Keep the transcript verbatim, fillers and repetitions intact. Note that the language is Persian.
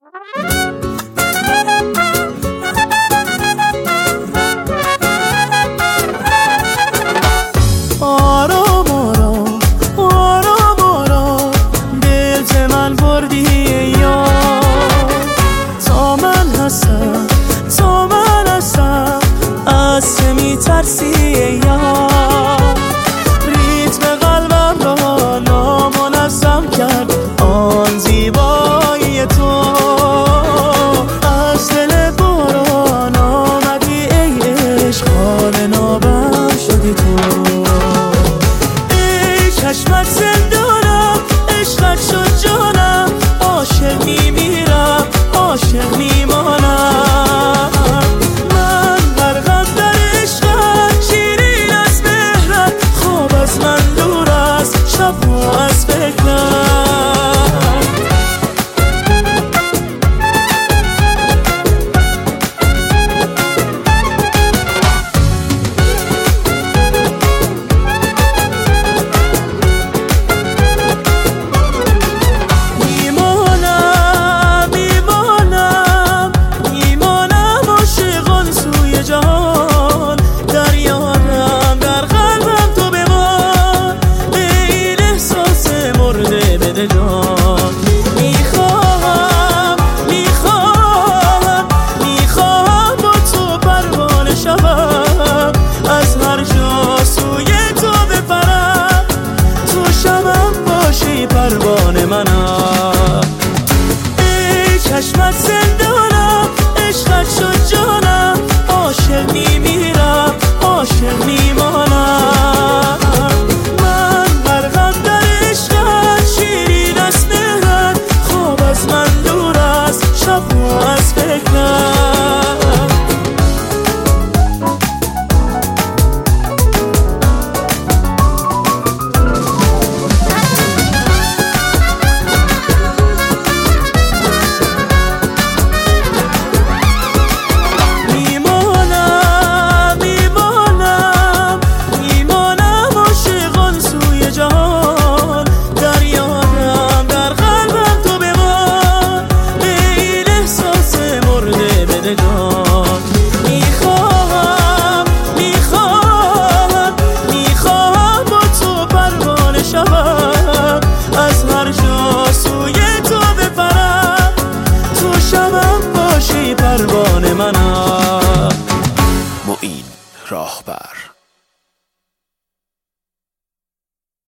آرام آرام آرام آرام دل من بردی یار، تا من هستم تا من هستم از چه میترسی یار. ریتم قلبم را نامنظم کرد آن زیبایی تو، از دل باران آمدی ای عشق، حال نابم شدی تو. ای چشمت زندانم، عشقت شد جانم، عاشق میمیرم عاشق میمانم. من غرقم در عشقت، شیرین از مهرت، خواب از من دور است شبها از فکرت. میخواهم میخواهم میخواهم با تو پروانه شوم، از هر جا سوی تو بپرم، تو شبم باشی پروانه منم. ای چشمت